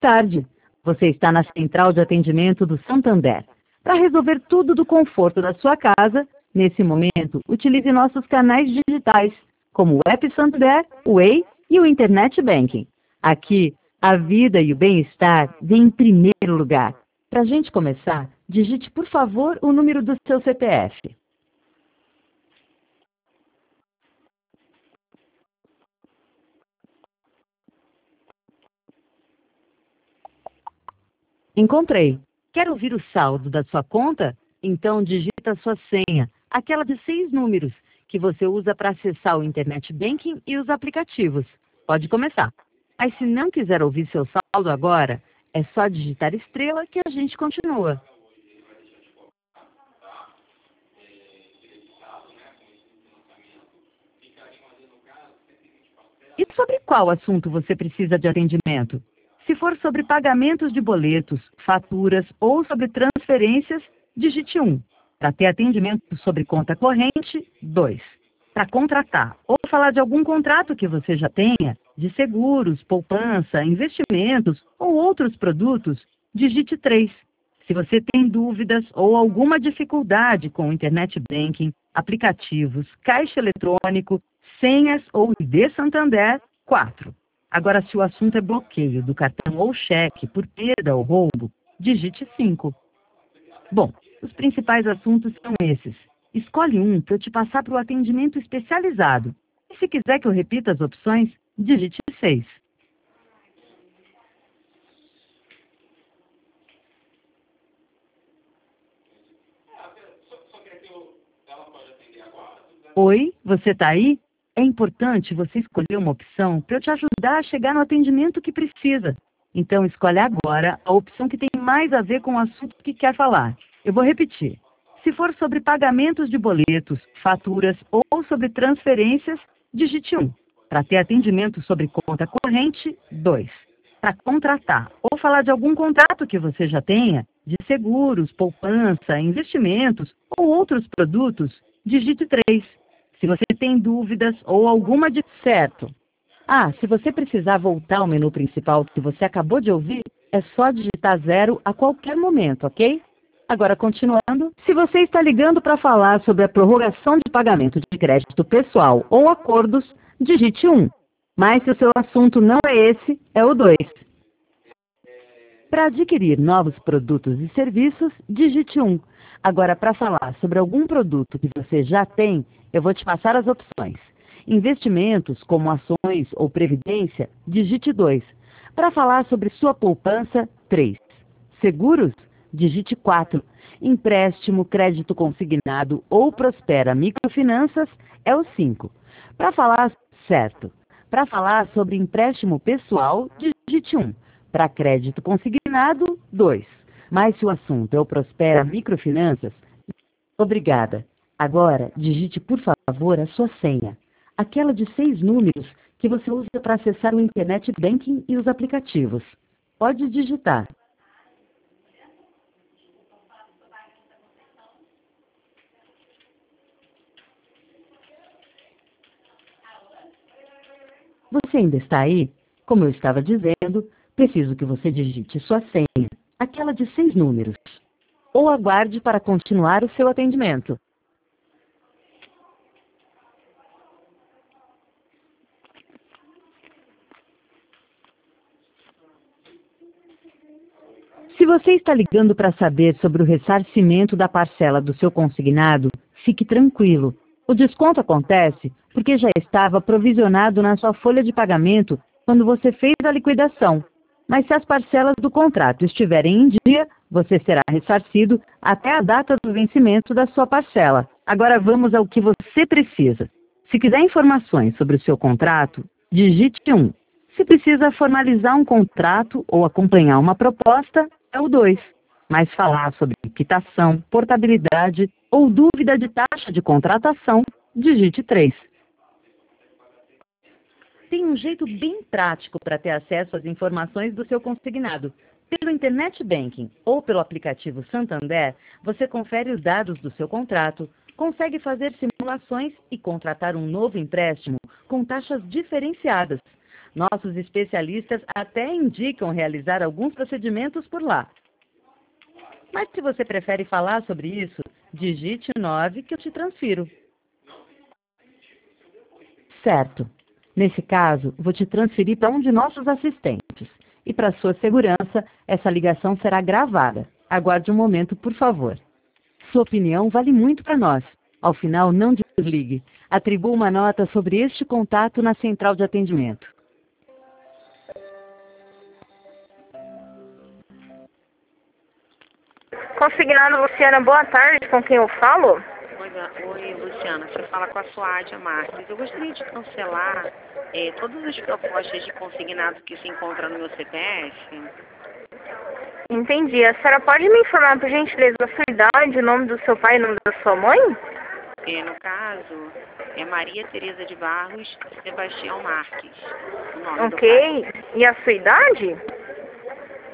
Tarde. Você está na central de atendimento do Santander. Para resolver tudo do conforto da sua casa, nesse momento, utilize nossos canais digitais, como o App Santander, o Way e o Internet Banking. Aqui, a vida e o bem-estar vêm em primeiro lugar. Para a gente começar, digite, por favor, o número do seu CPF. Encontrei. Quer ouvir o saldo da sua conta? Então digita a sua senha, aquela de 6 números, que você usa para acessar o Internet Banking e os aplicativos. Pode começar. Mas se não quiser ouvir seu saldo agora, é só digitar estrela que a gente continua. E sobre qual assunto você precisa de atendimento? Se for sobre pagamentos de boletos, faturas ou sobre transferências, digite 1. Para ter atendimento sobre conta corrente, 2. Para contratar ou falar de algum contrato que você já tenha, de seguros, poupança, investimentos ou outros produtos, digite 3. Se você tem dúvidas ou alguma dificuldade com o Internet Banking, aplicativos, caixa eletrônico, senhas ou ID Santander, 4. Agora, se o assunto é bloqueio do cartão ou cheque por perda ou roubo, digite 5. Bom, os principais assuntos são esses. Escolhe um para eu te passar para o atendimento especializado. E se quiser que eu repita as opções, digite 6. Oi, você está aí? É importante você escolher uma opção para eu te ajudar a chegar no atendimento que precisa. Então, escolhe agora a opção que tem mais a ver com o assunto que quer falar. Eu vou repetir. Se for sobre pagamentos de boletos, faturas ou sobre transferências, digite 1. Para ter atendimento sobre conta corrente, 2. Para contratar ou falar de algum contrato que você já tenha, de seguros, poupança, investimentos ou outros produtos, digite 3. Se você tem dúvidas ou alguma de certo. Ah, se você precisar voltar ao menu principal que você acabou de ouvir, é só digitar 0 a qualquer momento, ok? Agora, continuando, se você está ligando para falar sobre a prorrogação de pagamento de crédito pessoal ou acordos, digite 1. Mas se o seu assunto não é esse, é o 2. Para adquirir novos produtos e serviços, digite 1. Agora, para falar sobre algum produto que você já tem, eu vou te passar as opções. Investimentos, como ações ou previdência, digite 2. Para falar sobre sua poupança, 3. Seguros, digite 4. Empréstimo, crédito consignado ou Prospera Microfinanças é o 5. Para falar certo. Para falar sobre empréstimo pessoal, digite 1. Para crédito consignado, 2. Mas se o assunto é o Prospera Microfinanças, obrigada. Agora, digite, por favor, a sua senha. Aquela de 6 números que você usa para acessar o Internet Banking e os aplicativos. Pode digitar. Você ainda está aí? Como eu estava dizendo, preciso que você digite sua senha, aquela de 6 números. Ou aguarde para continuar o seu atendimento. Se você está ligando para saber sobre o ressarcimento da parcela do seu consignado, fique tranquilo. O desconto acontece porque já estava provisionado na sua folha de pagamento quando você fez a liquidação. Mas se as parcelas do contrato estiverem em dia, você será ressarcido até a data do vencimento da sua parcela. Agora vamos ao que você precisa. Se quiser informações sobre o seu contrato, digite 1. Se precisa formalizar um contrato ou acompanhar uma proposta, é o 2. Mas falar sobre quitação, portabilidade ou dúvida de taxa de contratação, digite 3. Tem um jeito bem prático para ter acesso às informações do seu consignado. Pelo Internet Banking ou pelo aplicativo Santander, você confere os dados do seu contrato, consegue fazer simulações e contratar um novo empréstimo com taxas diferenciadas. Nossos especialistas até indicam realizar alguns procedimentos por lá. Mas se você prefere falar sobre isso, digite 9 que eu te transfiro. Certo. Nesse caso, vou te transferir para um de nossos assistentes. E para sua segurança, essa ligação será gravada. Aguarde um momento, por favor. Sua opinião vale muito para nós. Ao final, não desligue. Atribua uma nota sobre este contato na central de atendimento. Consignado Luciana, boa tarde, com quem eu falo? Oi, Luciana, você fala com a Suádia Marques. Eu gostaria de cancelar todas as propostas de consignado que se encontram no meu CPF. Entendi. A senhora pode me informar, por gentileza, a sua idade, o nome do seu pai e o nome da sua mãe? No caso, é Maria Tereza de Barros Sebastião Marques. O nome do pai. Ok. E a sua idade?